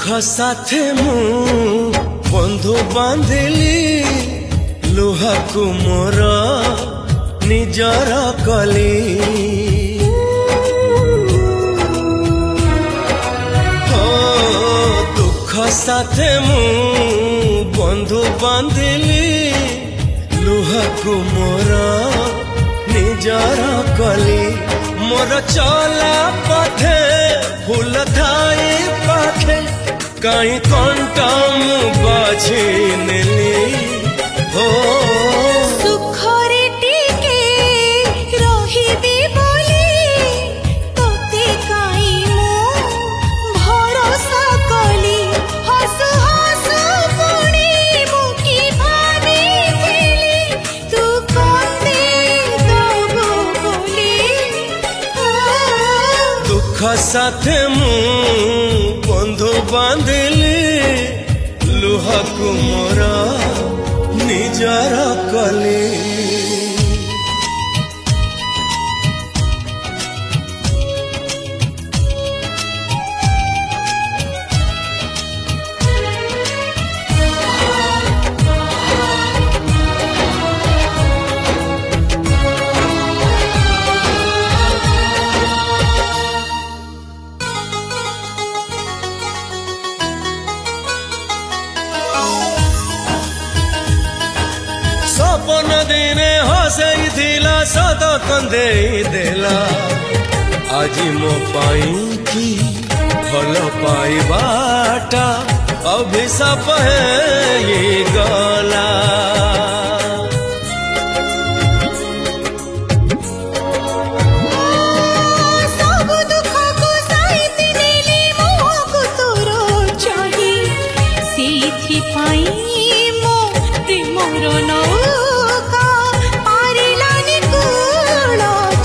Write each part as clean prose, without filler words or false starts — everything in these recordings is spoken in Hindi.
दुख साथे मु बंधु बांधिली लुहा को मोर निजर कली हो दुख साथे मु बंधु बांधिली लुहा को मोर निजर कली मोर चला पथे फूल थाई पाखे कहीं कंटा मु बाझी नेली हो सुखरे टिके रहिबी बोली तोते काई मु भरोसा कली हसु हसु पुणी मुकी भाबिथिली तू कांदे दबो बोली दुख साथे मु बंधु बांधिली लुहा को मोर निजर कली सपन दिने हसई थिला सत कंदे देला आज मो पाई की भल पाइबाटा अभिशाप है ये गला सब दुख को साइति नेली मोहको तोरो चाही सीथि पाई मो प्रेमर नौका पारिलानि कूल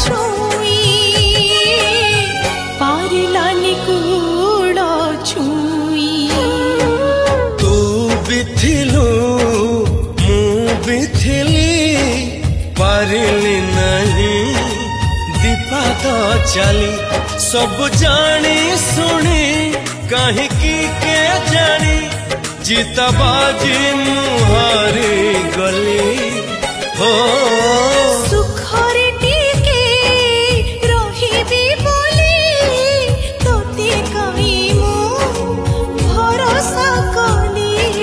छुई तू बिथिलु मु बिथिली पारिली नहीं दीपात चली सब जानी सुनी कहीं की के जानी जीता बाजी मुहारी गली हो सुखरे टिके रहिबी बोली तोते काई मु भरोसा कली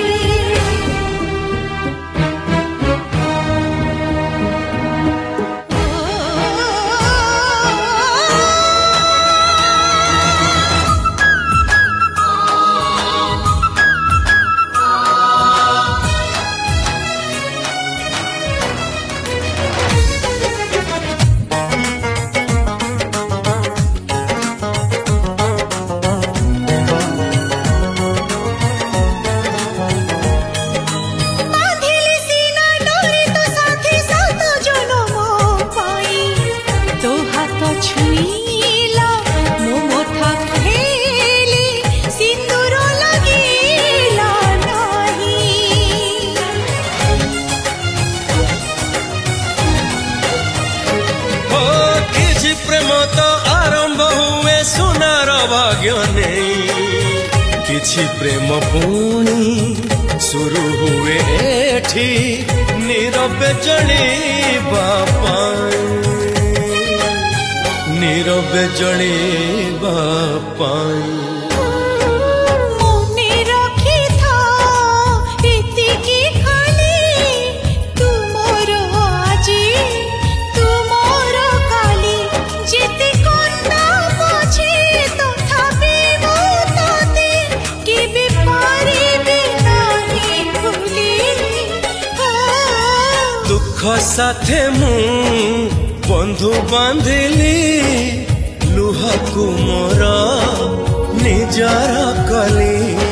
छुईला मो मोथा खेली सिंदूर लगीला नहीं हो किछि प्रेम तो आरंभ हुए सुनार भाग्य नहीं किछि प्रेम पुणी शुरू हुए एठी नीरवे जलिबा नीरवे जलिबा पाई मने रखी था एतिकी खाली तुमर आजी तुमर काली जेते कन्ना पछे तथापि मु तोते केबे पारिबे नाही भूली दुख साथे मु बंधु बांधिली लुहा को मोर निजर कली।